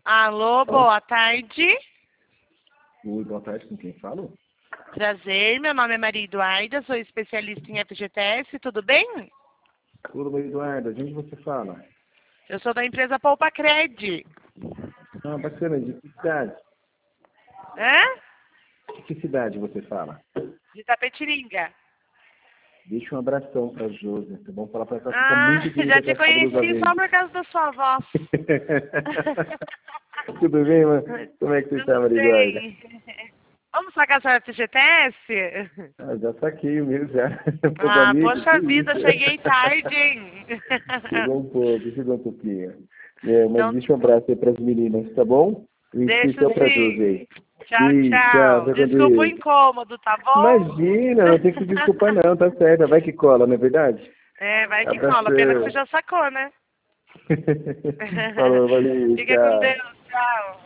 Alô, boa tarde. Oi, boa tarde, com quem falo? Prazer, meu nome é Maria Eduarda, sou especialista em FGTS, tudo bem? Tudo bem, Eduardo? De onde você fala? Eu sou da empresa Poupa Cred. Ah, bacana, de que cidade? Hã? De que cidade você fala? De Tapetininga. Deixa um abração pra Josi, tá bom? Falar pra ela que ela fica Ah, muito bonita já com te as cabelos conheci verdes. só por causa da sua voz. Tudo bem, mano? Como é que você está, Tudo Maria Eduarda? bem. Vamos sacar seu FGTS? Ah, já saquei o meu já. Pô, Ah, amigo, que poxa vida, isso? cheguei tarde, hein? Chegou um pouquinho. É, mas Então, deixa um abraço aí pras meninas, tá bom? Em deixa especial pra Josi sim. aí. Tchau, Beijo, tchau, tchau. fica com Desculpa o Deus. incômodo, tá bom? Imagina, não tem que se desculpar não, tá certo. Vai que cola, não é verdade? É, vai que cola. Pena que você Abração. já sacou, né? Falou, valeu, Fica com tchau. Deus. Tchau.